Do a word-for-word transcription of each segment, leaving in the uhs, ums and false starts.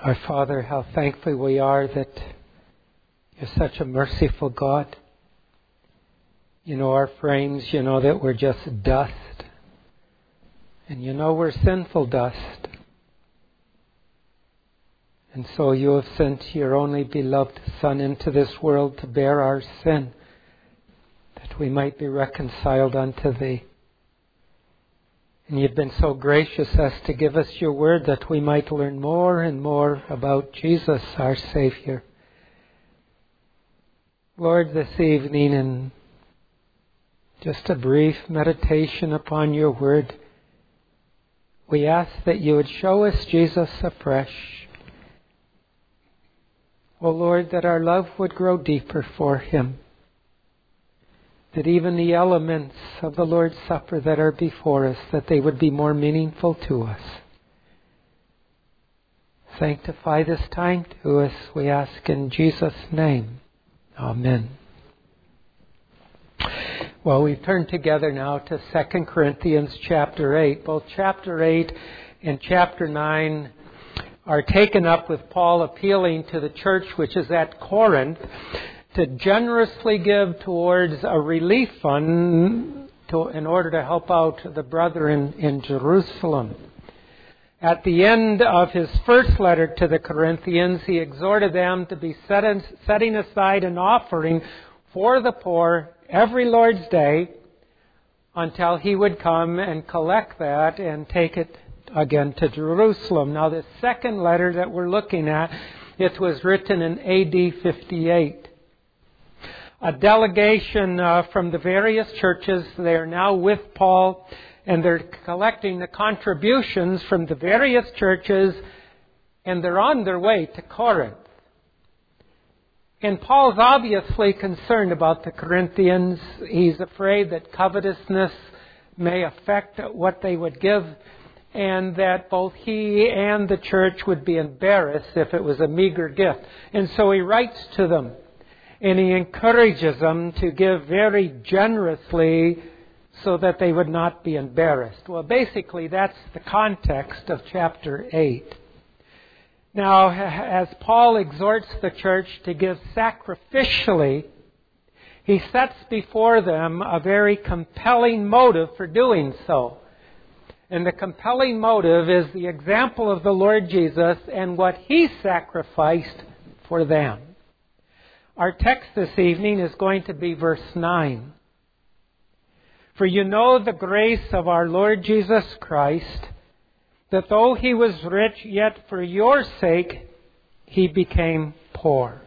Our Father, how thankful we are that You're such a merciful God. You know our frames, you know that we're just dust. And you know we're sinful dust. And so You have sent Your only beloved Son into this world to bear our sin, that we might be reconciled unto Thee. And You've been so gracious as to give us Your word that we might learn more and more about Jesus, our Savior. Lord, this evening, in just a brief meditation upon Your word, we ask that You would show us Jesus afresh. O Lord, that our love would grow deeper for Him. That even the elements of the Lord's Supper that are before us, that they would be more meaningful to us. Sanctify this time to us, we ask in Jesus' name. Amen. Well, we turn together now to Second Corinthians chapter eight. Both chapter eight and chapter nine are taken up with Paul appealing to the church which is at Corinth to generously give towards a relief fund to, in order to help out the brethren in Jerusalem. At the end of his first letter to the Corinthians, he exhorted them to be set in, setting aside an offering for the poor every Lord's Day until he would come and collect that and take it again to Jerusalem. Now, the second letter that we're looking at, it was written in A D fifty-eight. A delegation uh, from the various churches, they are now with Paul, and they're collecting the contributions from the various churches, and they're on their way to Corinth. And Paul's obviously concerned about the Corinthians. He's afraid that covetousness may affect what they would give, and that both he and the church would be embarrassed if it was a meager gift. And so he writes to them, and he encourages them to give very generously so that they would not be embarrassed. Well, basically, that's the context of chapter eight. Now, as Paul exhorts the church to give sacrificially, he sets before them a very compelling motive for doing so. And the compelling motive is the example of the Lord Jesus and what He sacrificed for them. Our text this evening is going to be verse nine. For you know the grace of our Lord Jesus Christ, that though He was rich, yet for your sake He became poor.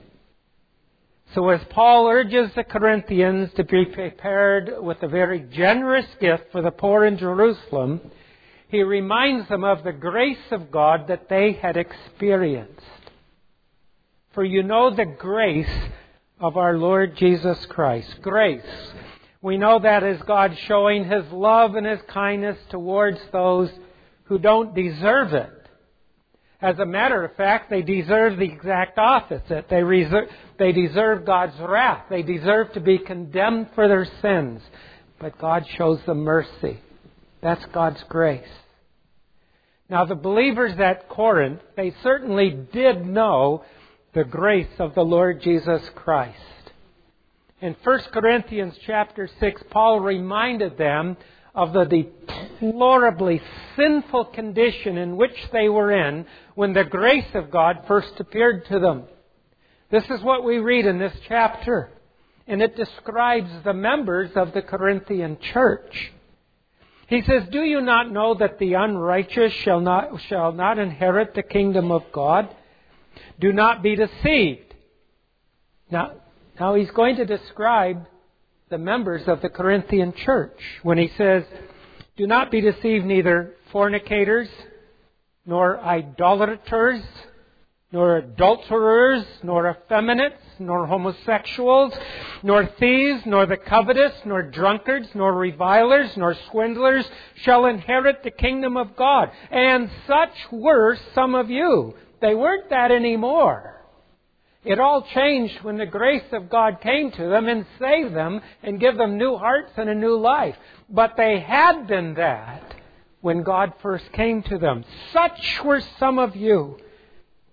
So as Paul urges the Corinthians to be prepared with a very generous gift for the poor in Jerusalem, he reminds them of the grace of God that they had experienced. For you know the grace of our Lord Jesus Christ. Grace. We know that as God showing His love and His kindness towards those who don't deserve it. As a matter of fact, they deserve the exact opposite. They, reserve, they deserve God's wrath. They deserve to be condemned for their sins. But God shows them mercy. That's God's grace. Now, the believers at Corinth, they certainly did know the grace of the Lord Jesus Christ. In First Corinthians chapter six, Paul reminded them of the deplorably sinful condition in which they were in when the grace of God first appeared to them. This is what we read in this chapter, and it describes the members of the Corinthian church. He says, do you not know that the unrighteous shall not, shall not inherit the kingdom of God? Do not be deceived. Now, now he's going to describe the members of the Corinthian church when he says, do not be deceived, neither fornicators, nor idolaters, nor adulterers, nor effeminates, nor homosexuals, nor thieves, nor the covetous, nor drunkards, nor revilers, nor swindlers shall inherit the kingdom of God. And such were some of you. They weren't that anymore. It all changed when the grace of God came to them and saved them and gave them new hearts and a new life. But they had been that when God first came to them. Such were some of you.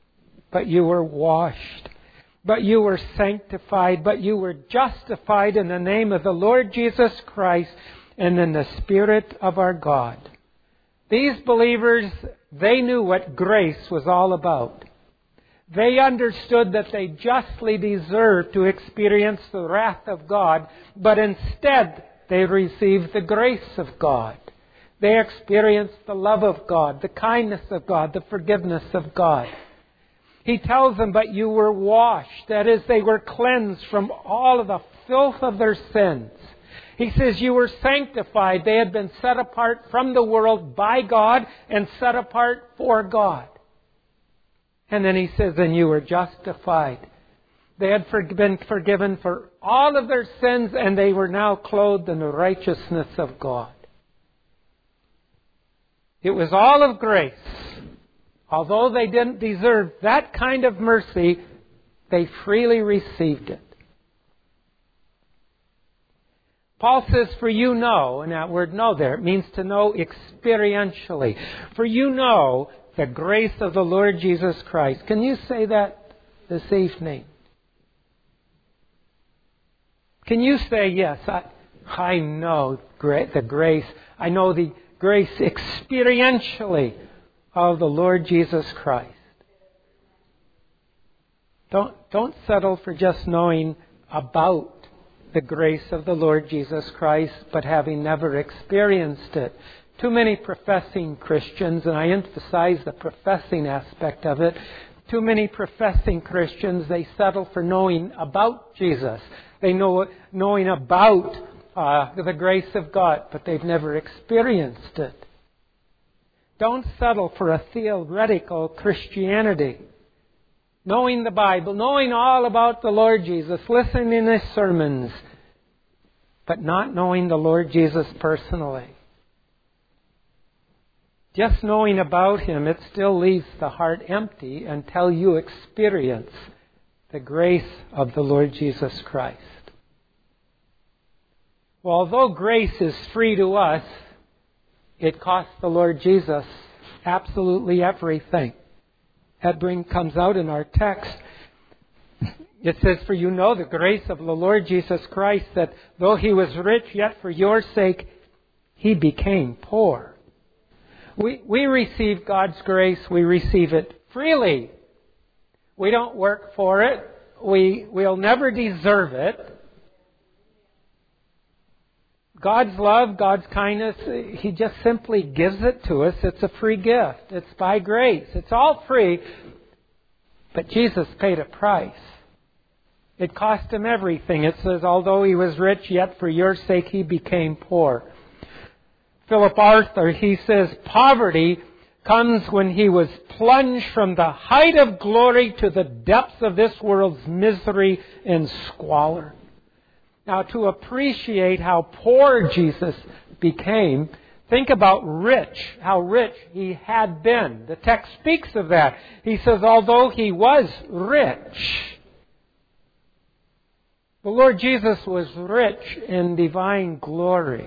but you were washed. But you were sanctified, but you were justified in the name of the Lord Jesus Christ and in the Spirit of our God. These believers, they knew what grace was all about. They understood that they justly deserved to experience the wrath of God, but instead they received the grace of God. They experienced the love of God, the kindness of God, the forgiveness of God. He tells them, but you were washed. That is, they were cleansed from all of the filth of their sins. He says you were sanctified. They had been set apart from the world by God and set apart for God. And then he says, and you were justified. They had been forgiven for all of their sins, and they were now clothed in the righteousness of God. It was all of grace. Although they didn't deserve that kind of mercy, they freely received it. Paul says, for you know, and that word know there, it means to know experientially. For you know the grace of the Lord Jesus Christ. Can you say that this evening? Can you say, yes, I, I know the grace. I know the grace experientially of the Lord Jesus Christ. Don't, don't settle for just knowing about the grace of the Lord Jesus Christ, but having never experienced it. Too many professing Christians, and I emphasize the professing aspect of it, too many professing Christians, they settle for knowing about Jesus. They know knowing about uh, the grace of God, but they've never experienced it. Don't settle for a theoretical Christianity. Knowing the Bible, knowing all about the Lord Jesus, listening to His sermons, but not knowing the Lord Jesus personally. Just knowing about Him, it still leaves the heart empty until you experience the grace of the Lord Jesus Christ. Well, although grace is free to us, it costs the Lord Jesus absolutely everything. That bring, comes out in our text. It says, for you know the grace of the Lord Jesus Christ, that though He was rich, yet for your sake He became poor. We, we receive God's grace, we receive it freely. We don't work for it. We, we'll never deserve it. God's love, God's kindness, He just simply gives it to us. It's a free gift. It's by grace. It's all free. But Jesus paid a price. It cost Him everything. It says, although He was rich, yet for your sake He became poor. Philip Arthur, he says, poverty comes when he was plunged from the height of glory to the depths of this world's misery and squalor. Now, to appreciate how poor Jesus became, think about rich, how rich He had been. The text speaks of that. He says, although He was rich, the Lord Jesus was rich in divine glory.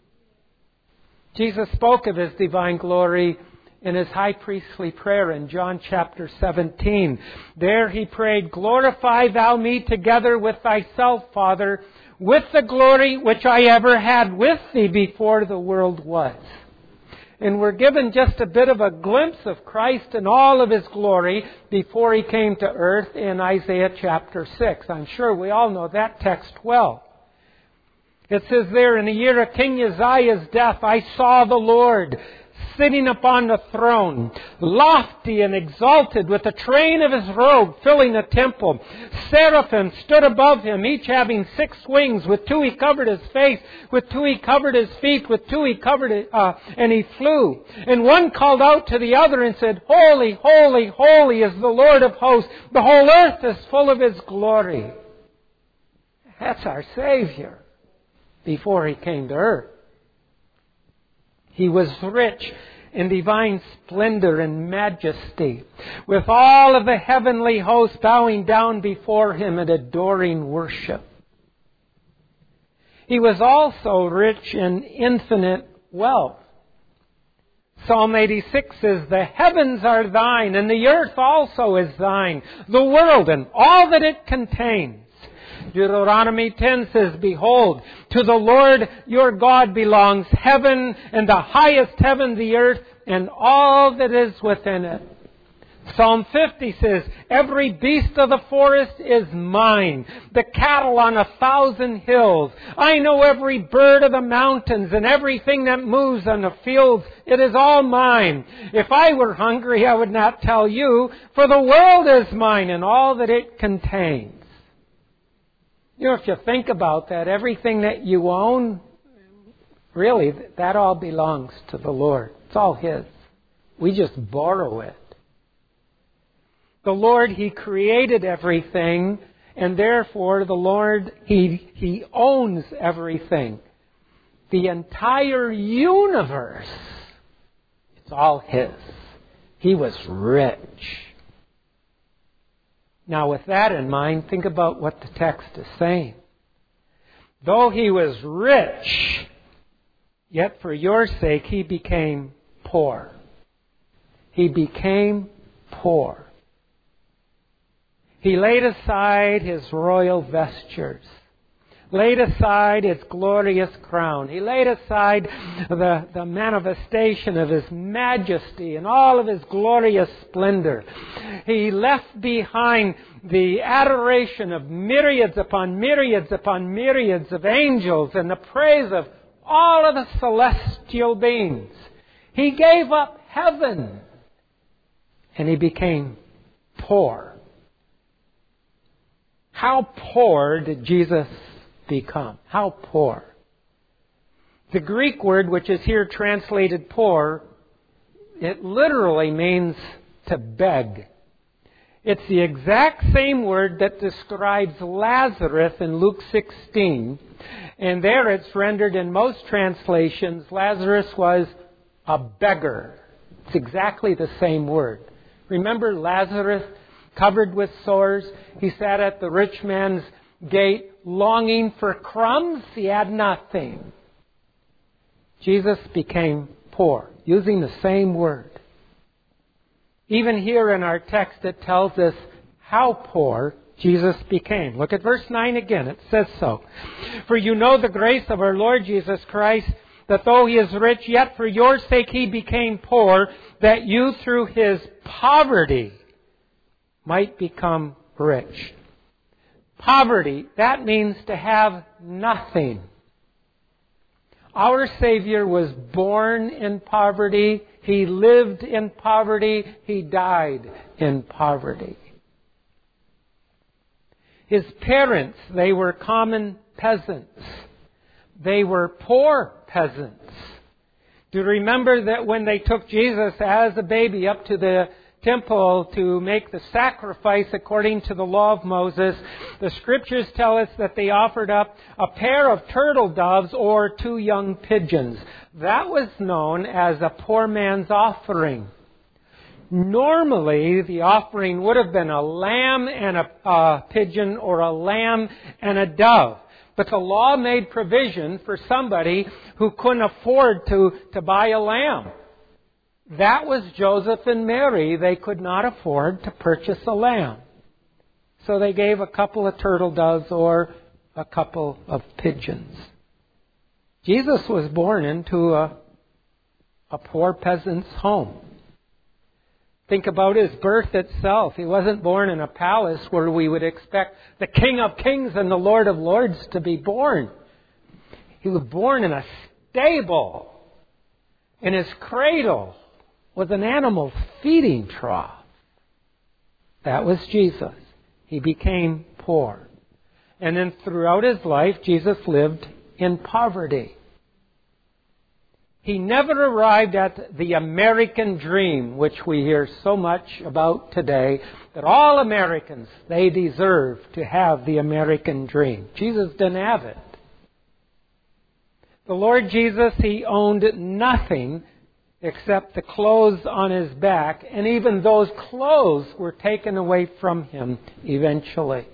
Jesus spoke of His divine glory in His high priestly prayer in John chapter seventeen. There He prayed, glorify Thou me together with Thyself, Father, with the glory which I ever had with Thee before the world was. And we're given just a bit of a glimpse of Christ in all of His glory before He came to earth in Isaiah chapter six. I'm sure we all know that text well. It says there, in the year of King Uzziah's death, I saw the Lord sitting upon the throne, lofty and exalted, with the train of His robe filling the temple. Seraphim stood above Him, each having six wings. With two He covered His face, with two He covered His feet, with two He covered it, uh, and He flew. And one called out to the other and said, holy, holy, holy is the Lord of hosts. The whole earth is full of His glory. That's our Savior before He came to earth. He was rich in divine splendor and majesty, with all of the heavenly hosts bowing down before Him and adoring worship. He was also rich in infinite wealth. Psalm eighty-six says, the heavens are thine, and the earth also is thine, the world and all that it contains. Deuteronomy ten says, behold, to the Lord your God belongs heaven, and the highest heaven, the earth, and all that is within it. Psalm fifty says, every beast of the forest is mine, the cattle on a thousand hills. I know every bird of the mountains and everything that moves on the fields. It is all mine. If I were hungry, I would not tell you, for the world is mine and all that it contains. You know, if you think about that, everything that you own, really, that all belongs to the Lord. It's all His. We just borrow it. The Lord, He created everything, and therefore the Lord, He, He owns everything. The entire universe, it's all His. He was rich. Now with that in mind, think about what the text is saying. Though He was rich, yet for your sake He became poor. He became poor. He laid aside His royal vestures, laid aside His glorious crown. He laid aside the, the manifestation of His majesty and all of His glorious splendor. He left behind the adoration of myriads upon myriads upon myriads of angels and the praise of all of the celestial beings. He gave up heaven and He became poor. How poor did Jesus become? How poor? The Greek word, which is here translated poor, it literally means to beg. It's the exact same word that describes Lazarus in Luke sixteen. And there it's rendered in most translations, Lazarus was a beggar. It's exactly the same word. Remember Lazarus, covered with sores? He sat at the rich man's gate longing for crumbs. He had nothing. Jesus became poor, using the same word. Even here in our text it tells us how poor Jesus became. Look at verse nine again. It says so. For you know the grace of our Lord Jesus Christ, that though He is rich, yet for your sake He became poor, that you through His poverty might become rich. Poverty, that means to have nothing. Our Savior was born in poverty. He lived in poverty. He died in poverty. His parents, they were common peasants. They were poor peasants. Do you remember that when they took Jesus as a baby up to the temple to make the sacrifice according to the law of Moses, the Scriptures tell us that they offered up a pair of turtle doves or two young pigeons. That was known as a poor man's offering. Normally, the offering would have been a lamb and a, a pigeon, or a lamb and a dove. But the law made provision for somebody who couldn't afford to, to buy a lamb. That was Joseph and Mary. They could not afford to purchase a lamb. So they gave a couple of turtle doves or a couple of pigeons. Jesus was born into a, a poor peasant's home. Think about His birth itself. He wasn't born in a palace where we would expect the King of Kings and the Lord of Lords to be born. He was born in a stable. In His cradle was an animal feeding trough. That was Jesus. He became poor. And then throughout His life, Jesus lived in poverty. He never arrived at the American dream, which we hear so much about today, that all Americans, they deserve to have the American dream. Jesus didn't have it. The Lord Jesus, He owned nothing except the clothes on His back, and even those clothes were taken away from Him eventually.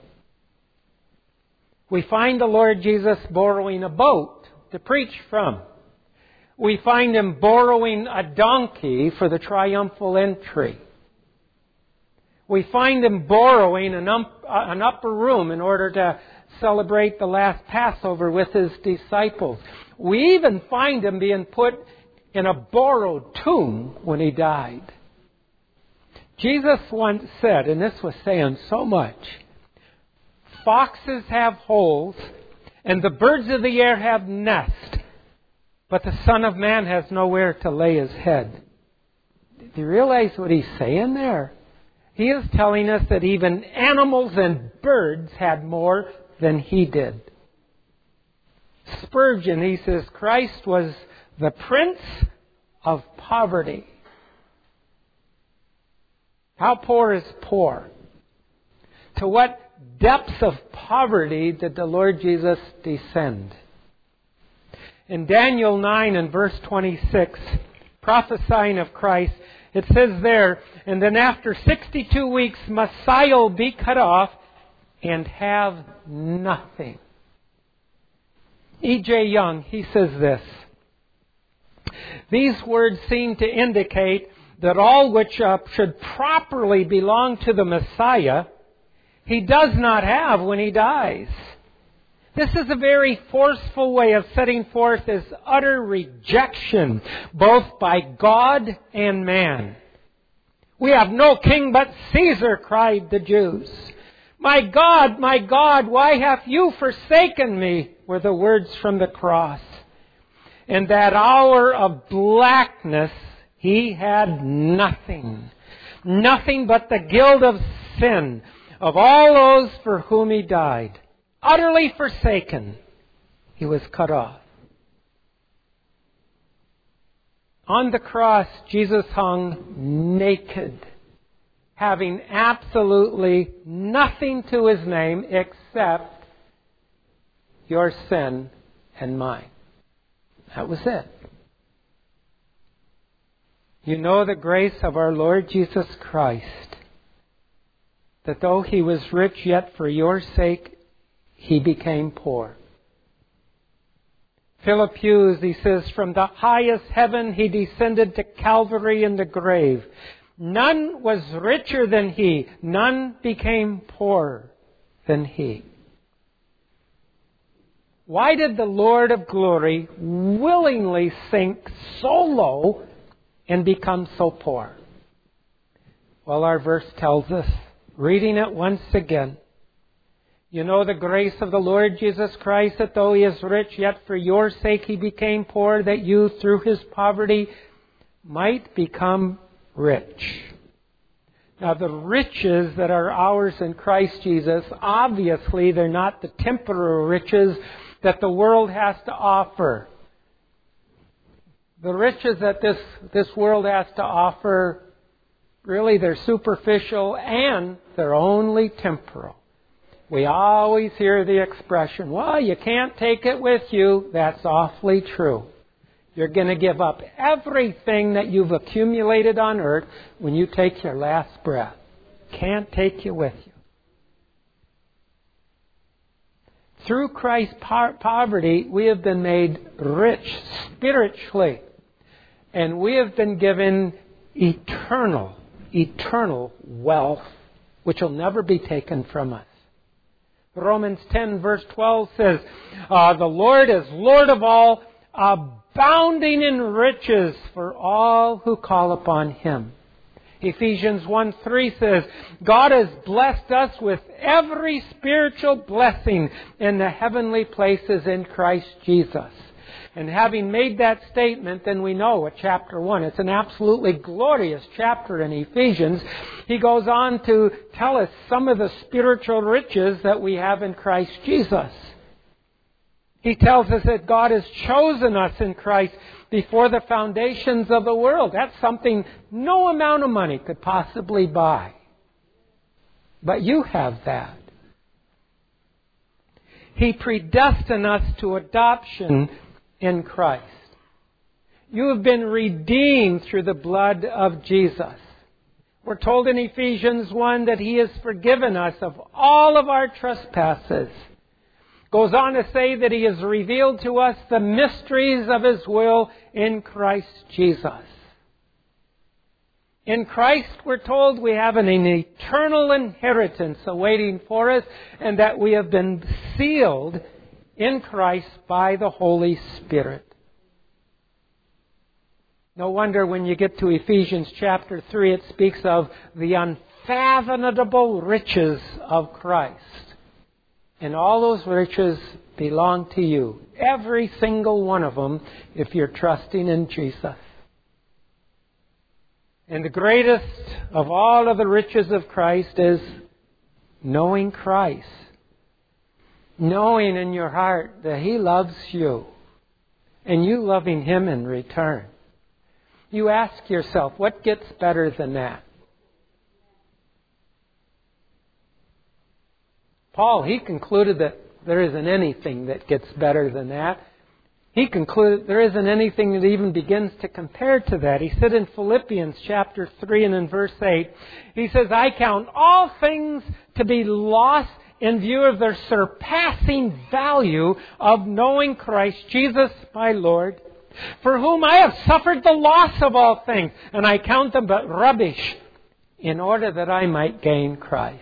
We find the Lord Jesus borrowing a boat to preach from. We find him borrowing a donkey for the triumphal entry. We find him borrowing an, um, an upper room in order to celebrate the last Passover with his disciples. We even find him being put in a borrowed tomb when he died. Jesus once said, and this was saying so much, foxes have holes and the birds of the air have nests, but the Son of Man has nowhere to lay his head. Do you realize what he's saying there? He is telling us that even animals and birds had more than he did. Spurgeon, he says, Christ was the Prince of Poverty. How poor is poor? To what depths of poverty did the Lord Jesus descend? In Daniel nine and verse twenty-six, prophesying of Christ, it says there, and then after sixty-two weeks, Messiah will be cut off and have nothing. E J Young, he says this, these words seem to indicate that all which uh, should properly belong to the Messiah, he does not have when he dies. This is a very forceful way of setting forth his utter rejection, both by God and man. We have no king but Caesar, cried the Jews. My God, my God, why have you forsaken me, were the words from the cross. In that hour of blackness, he had nothing. Nothing but the guilt of sin of all those for whom he died. Utterly forsaken, he was cut off. On the cross, Jesus hung naked, having absolutely nothing to his name except your sin and mine. That was it. You know the grace of our Lord Jesus Christ, that though he was rich, yet for your sake he became poor. Philip Hughes, he says, from the highest heaven he descended to Calvary in the grave. None was richer than he. None became poorer than he. Why did the Lord of glory willingly sink so low and become so poor? Well, our verse tells us, reading it once again, you know the grace of the Lord Jesus Christ, that though he is rich, yet for your sake he became poor, that you through his poverty might become rich. Now the riches that are ours in Christ Jesus, obviously they're not the temporal riches that the world has to offer. The riches that this, this world has to offer, really they're superficial and they're only temporal. We always hear the expression, well, you can't take it with you. That's awfully true. You're going to give up everything that you've accumulated on earth when you take your last breath. Can't take you with you. Through Christ's po- poverty, we have been made rich spiritually. And we have been given eternal, eternal wealth, which will never be taken from us. Romans ten verse twelve says, uh, the Lord is Lord of all, abounding in riches for all who call upon him. Ephesians one three says, God has blessed us with every spiritual blessing in the heavenly places in Christ Jesus. And having made that statement, then we know at chapter one, it's an absolutely glorious chapter in Ephesians. He goes on to tell us some of the spiritual riches that we have in Christ Jesus. He tells us that God has chosen us in Christ before the foundations of the world. That's something no amount of money could possibly buy. But you have that. He predestined us to adoption in Christ. You have been redeemed through the blood of Jesus. We're told in Ephesians one that he has forgiven us of all of our trespasses. Goes on to say that He has revealed to us the mysteries of His will in Christ Jesus. In Christ, we're told we have an eternal inheritance awaiting for us, and that we have been sealed in Christ by the Holy Spirit. No wonder when you get to Ephesians chapter three, it speaks of the unfathomable riches of Christ. And all those riches belong to you. Every single one of them, if you're trusting in Jesus. And the greatest of all of the riches of Christ is knowing Christ. Knowing in your heart that He loves you. And you loving Him in return. You ask yourself, what gets better than that? Paul, he concluded that there isn't anything that gets better than that. He concluded there isn't anything that even begins to compare to that. He said in Philippians chapter three and in verse eight, he says, I count all things to be lost in view of their surpassing value of knowing Christ Jesus my Lord, for whom I have suffered the loss of all things, and I count them but rubbish, in order that I might gain Christ.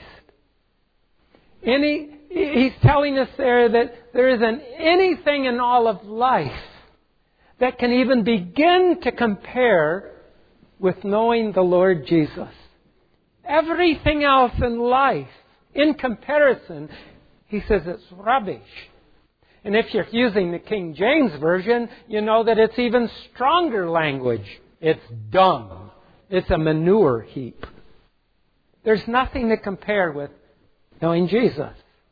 Any, he's telling us there that there isn't anything in all of life that can even begin to compare with knowing the Lord Jesus. Everything else in life, in comparison, he says it's rubbish. And if you're using the King James Version, you know that it's even stronger language. It's dung. It's a manure heap. There's nothing to compare with knowing Jesus.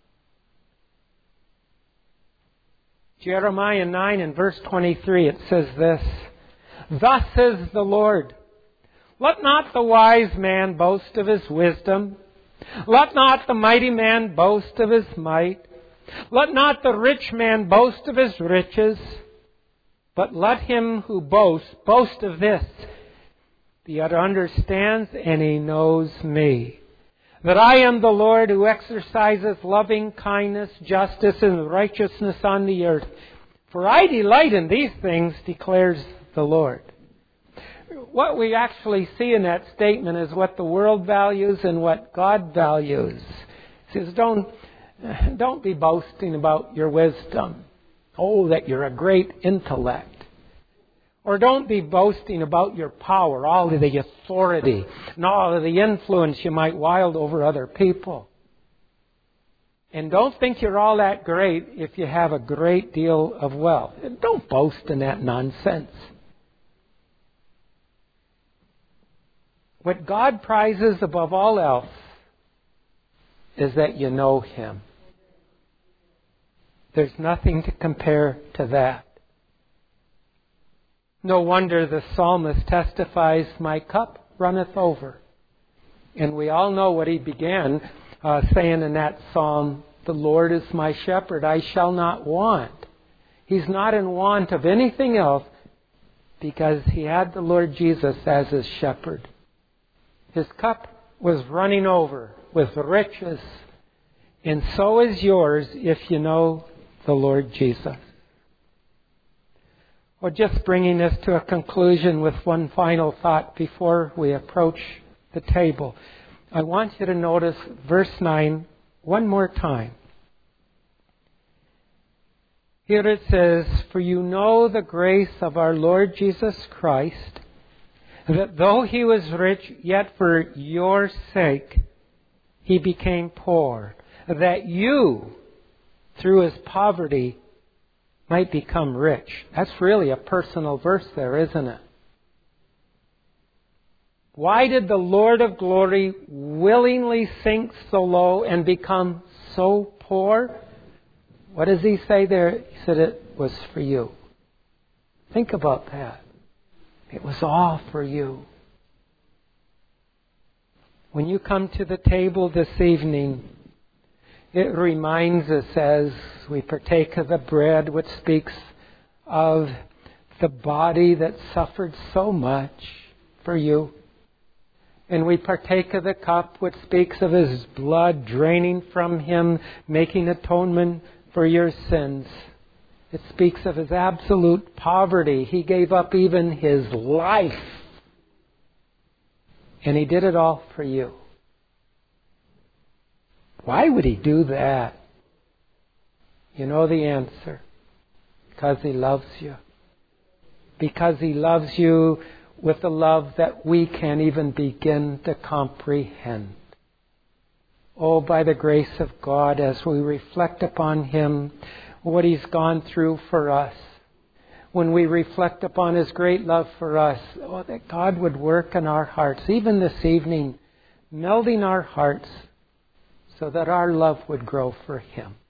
Jeremiah nine and verse twenty-three, it says this, Thus says the Lord, let not the wise man boast of his wisdom. Let not the mighty man boast of his might. Let not the rich man boast of his riches. But let him who boasts boast of this, the other understands and he knows me, that I am the Lord who exercises loving kindness, justice, and righteousness on the earth. For I delight in these things, declares the Lord. What we actually see in that statement is what the world values and what God values. He says, don't, don't be boasting about your wisdom. Oh, that you're a great intellect. Or don't be boasting about your power, all of the authority, and all of the influence you might wield over other people. And don't think you're all that great if you have a great deal of wealth. Don't boast in that nonsense. What God prizes above all else is that you know Him. There's nothing to compare to that. No wonder the psalmist testifies, my cup runneth over. And we all know what he began uh, saying in that psalm, the Lord is my shepherd, I shall not want. He's not in want of anything else because he had the Lord Jesus as his shepherd. His cup was running over with riches, and so is yours if you know the Lord Jesus. Well, just bringing this to a conclusion with one final thought before we approach the table. I want you to notice verse nine one more time. Here it says, For you know the grace of our Lord Jesus Christ, that though He was rich, yet for your sake He became poor, that you, through His poverty, might become rich. That's really a personal verse there, isn't it? Why did the Lord of glory willingly sink so low and become so poor? What does He say there? He said it was for you. Think about that. It was all for you. When you come to the table this evening, it reminds us as we partake of the bread, which speaks of the body that suffered so much for you. And we partake of the cup, which speaks of His blood draining from Him, making atonement for your sins. It speaks of His absolute poverty. He gave up even His life. And He did it all for you. Why would He do that? You know the answer. Because He loves you. Because He loves you with a love that we can't even begin to comprehend. Oh, by the grace of God, as we reflect upon Him, what He's gone through for us, when we reflect upon His great love for us, oh, that God would work in our hearts, even this evening, melding our hearts so that our love would grow for Him.